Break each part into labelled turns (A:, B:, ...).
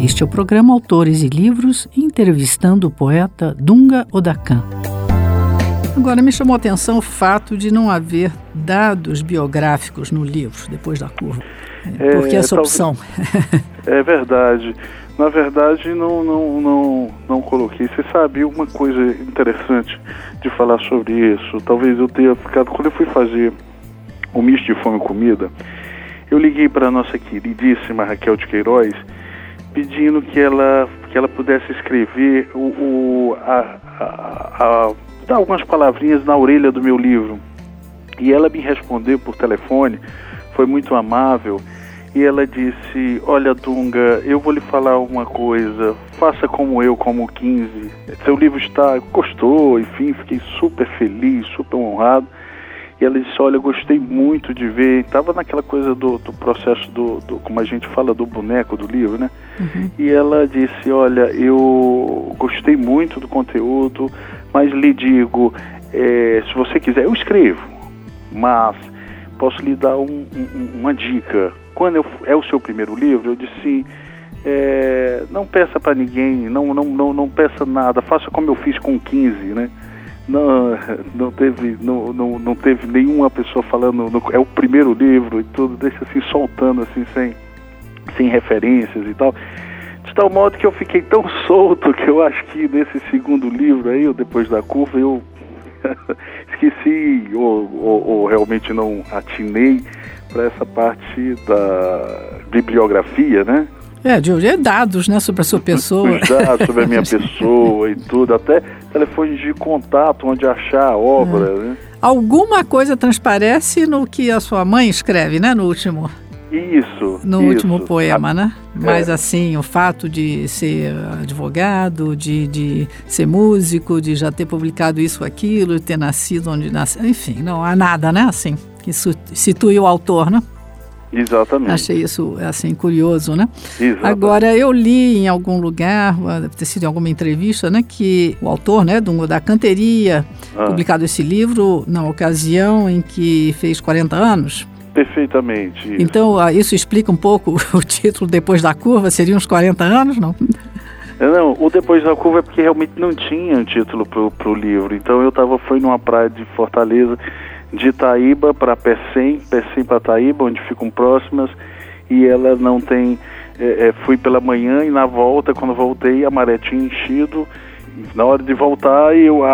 A: Este é o programa Autores e Livros, entrevistando o poeta Dunga Odakan. Agora, me chamou a atenção o fato de não haver dados biográficos no livro, Depois da Curva. Por que essa opção?
B: É verdade. Na verdade, não coloquei. Você sabe, uma coisa interessante de falar sobre isso, talvez eu tenha ficado... Quando eu fui fazer o Misto de Fome e Comida, eu liguei para a nossa queridíssima Raquel de Queiroz, pedindo que ela pudesse escrever dar algumas palavrinhas na orelha do meu livro. E ela me respondeu por telefone, foi muito amável, e ela disse: olha, Dunga, eu vou lhe falar uma coisa, faça como eu, como 15. Seu livro gostou, enfim, fiquei super feliz, super honrado. E ela disse: olha, eu gostei muito de ver, estava naquela coisa do processo como a gente fala, do boneco do livro, né? Uhum. E ela disse: olha, eu gostei muito do conteúdo, mas lhe digo, se você quiser, eu escrevo, mas posso lhe dar uma dica. Quando é o seu primeiro livro, eu disse, não peça para ninguém, não peça nada, faça como eu fiz com 15, né? Não teve nenhuma pessoa falando, é o primeiro livro e tudo, deixa assim, soltando assim, sem referências e tal. De tal modo que eu fiquei tão solto que eu acho que nesse segundo livro aí, o Depois da Curva, eu esqueci ou realmente não atinei para essa parte da bibliografia, né?
A: De dados, né, sobre a sua pessoa.
B: Os dados sobre a minha pessoa e tudo, até telefones de contato, onde achar a obra, né? Alguma
A: coisa transparece no que a sua mãe escreve, né, no último... último poema, né? Mas assim, o fato de ser advogado, de ser músico, de já ter publicado isso ou aquilo, de ter nascido onde nasceu, enfim, não há nada, né, assim, que situe o autor, né?
B: Exatamente.
A: Achei isso, assim, curioso, né?
B: Exatamente.
A: Agora, eu li em algum lugar, deve ter sido em alguma entrevista, né, que o autor, né, Dunga Odakan teria publicado esse livro na ocasião em que fez 40 anos.
B: Perfeitamente. Isso.
A: Então, isso explica um pouco o título Depois da Curva, seriam uns 40 anos, não?
B: Não, o Depois da Curva é porque realmente não tinha um título pro livro. Então, fui numa praia de Fortaleza, de Itaíba para Pecém para Itaíba, onde ficam próximas, e ela não tem... fui pela manhã e na volta, quando voltei, a maré tinha enchido. Na hora de voltar,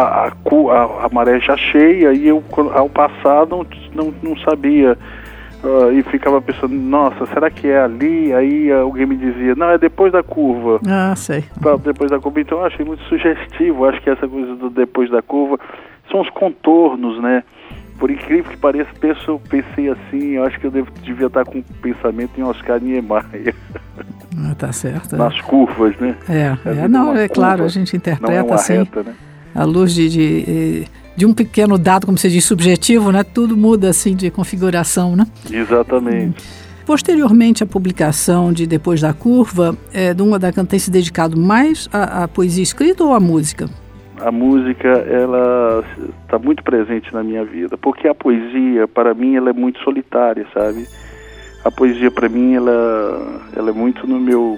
B: a maré já cheia, e eu, ao passar, não sabia... e ficava pensando, nossa, será que é ali? Aí alguém me dizia, não, é Depois da Curva.
A: Sei.
B: Depois da Curva. Então eu achei muito sugestivo. Acho que essa coisa do Depois da Curva são os contornos, né? Por incrível que pareça, pensei assim, eu acho que eu devia estar com pensamento em Oscar Niemeyer.
A: Tá certo.
B: Nas curvas, né?
A: Claro, a gente interpreta assim,
B: reta, né?
A: À luz de um pequeno dado, como você diz, subjetivo, né? Tudo muda assim de configuração, né?
B: Exatamente.
A: Posteriormente à publicação de Depois da Curva, Dunga Odakan tem se dedicado mais à poesia escrita ou à música?
B: A música, ela está muito presente na minha vida, porque a poesia, para mim, ela é muito solitária, sabe? A poesia, para mim, ela é muito no meu...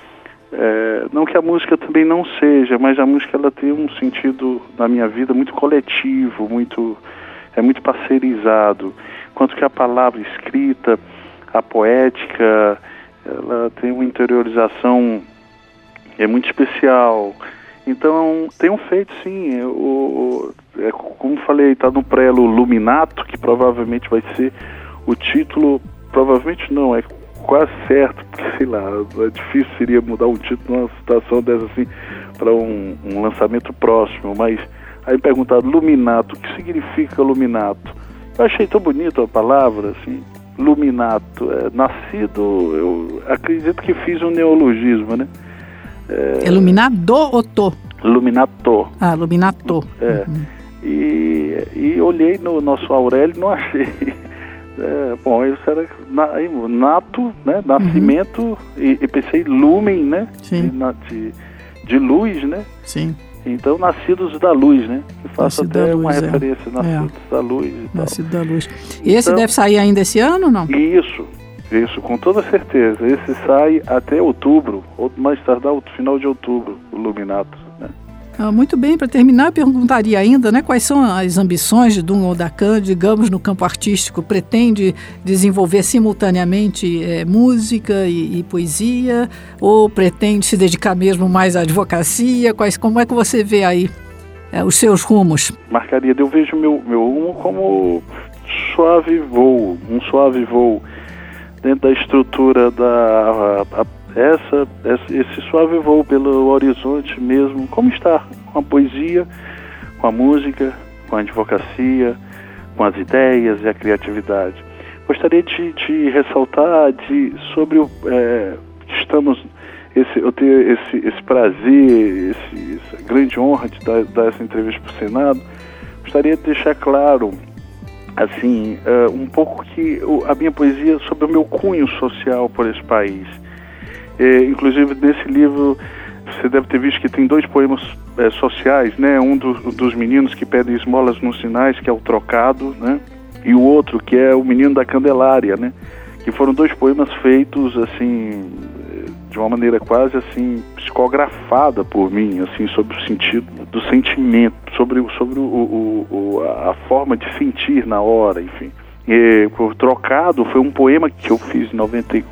B: não que a música também não seja, mas a música, ela tem um sentido na minha vida muito coletivo, muito parceirizado, enquanto que a palavra escrita, a poética, ela tem uma interiorização muito especial. Então, tenho feito, sim, como falei, está no prelo Luminato, que provavelmente vai ser o título, provavelmente não, é quase certo, porque, sei lá, é difícil seria mudar um título numa situação dessa assim, para um lançamento próximo, mas aí perguntaram, Luminato, o que significa Luminato? Eu achei tão bonita a palavra, assim, Luminato, nascido, eu acredito que fiz um neologismo, né?
A: Luminado ou to?
B: Luminato.
A: Luminato.
B: E olhei no nosso Aurélio e não achei. Bom, isso era nato, né? Nascimento, e pensei lumen, né?
A: Sim.
B: De luz, né?
A: Sim.
B: Então, nascidos da luz, né? Que faço até uma referência, nascidos da luz e
A: Nascido
B: tal.
A: da luz. E esse deve sair ainda esse ano ou não?
B: Isso. Isso, com toda certeza. Esse sai até outubro, ou mais tardar o final de outubro, o Luminato, né?
A: Muito bem, para terminar, eu perguntaria ainda, né, quais são as ambições de Dunga Odakan, digamos, no campo artístico? Pretende desenvolver simultaneamente música e poesia, ou pretende se dedicar mesmo mais à advocacia? Como é que você vê aí os seus rumos?
B: Margarida, eu vejo meu rumo como um suave voo dentro da estrutura esse suave voo pelo horizonte mesmo, como está, com a poesia, com a música, com a advocacia, com as ideias e a criatividade. Gostaria de ressaltar sobre eu ter esse prazer, essa grande honra de dar essa entrevista para o Senado. Gostaria de deixar claro, assim, um pouco que a minha poesia sobre o meu cunho social por esse país. Inclusive, nesse livro, você deve ter visto que tem 2 poemas sociais, né? Um dos meninos que pedem esmolas nos sinais, que é o Trocado, né? E o outro, que é o Menino da Candelária, né? Que foram 2 poemas feitos, assim, de uma maneira quase, assim, psicografada por mim, assim, sobre o sentido do sentimento, sobre a forma de sentir na hora, enfim. O Trocado foi um poema que eu fiz em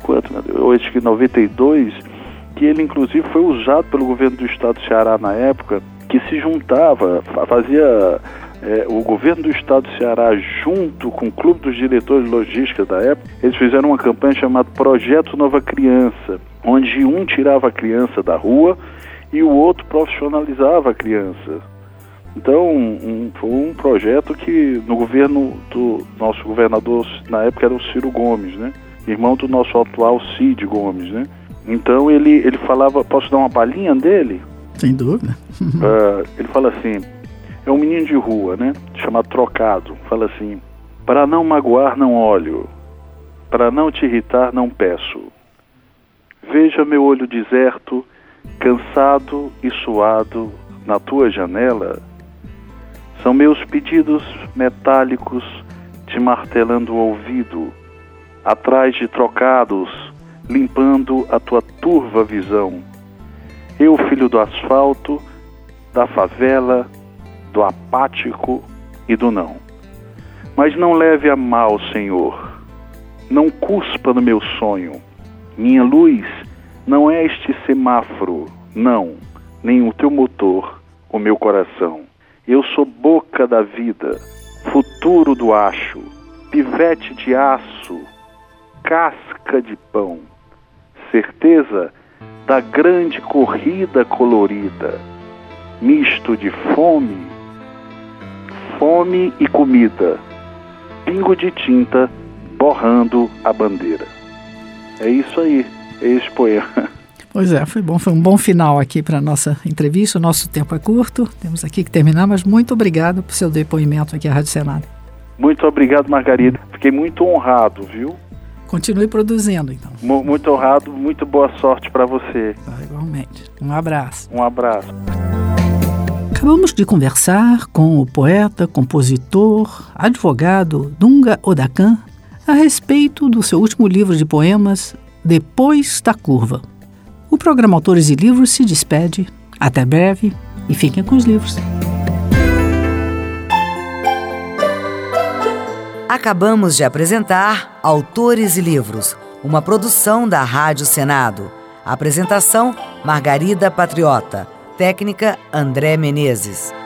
B: 92, que ele inclusive foi usado pelo governo do estado do Ceará na época, que se juntava, fazia o governo do estado do Ceará junto com o Clube dos Diretores de Logística da época, eles fizeram uma campanha chamada Projeto Nova Criança, onde um tirava a criança da rua e o outro profissionalizava a criança. Então, foi um projeto que no governo do nosso governador, na época era o Ciro Gomes, né? Irmão do nosso atual Cid Gomes, né? Então ele falava, posso dar uma palhinha dele?
A: Sem dúvida.
B: Ele fala assim, é um menino de rua, né? Chamado Trocado. Fala assim, para não magoar não olho, para não te irritar não peço. Veja meu olho deserto, cansado e suado na tua janela. São meus pedidos metálicos te martelando o ouvido, atrás de trocados, limpando a tua turva visão. Eu, filho do asfalto, da favela, do apático e do não. Mas não leve a mal, Senhor. Não cuspa no meu sonho. Minha luz não é este semáforo, não, nem o teu motor, o meu coração. Eu sou boca da vida, futuro do acho, pivete de aço, casca de pão, certeza da grande corrida colorida, misto de fome e comida, pingo de tinta borrando a bandeira. É isso aí, é esse poema.
A: Pois é, foi um bom final aqui para a nossa entrevista. O nosso tempo é curto, temos aqui que terminar, mas muito obrigado por seu depoimento aqui à Rádio Senado.
B: Muito obrigado, Margarida. Fiquei muito honrado, viu?
A: Continue produzindo, então.
B: Muito honrado, muito boa sorte para você.
A: Igualmente. Um abraço.
B: Um abraço.
A: Acabamos de conversar com o poeta, compositor, advogado Dunga Odakan a respeito do seu último livro de poemas, Depois da Curva. O programa Autores e Livros se despede. Até breve e fiquem com os livros.
C: Acabamos de apresentar Autores e Livros, uma produção da Rádio Senado. Apresentação: Margarida Patriota. Técnica: André Menezes.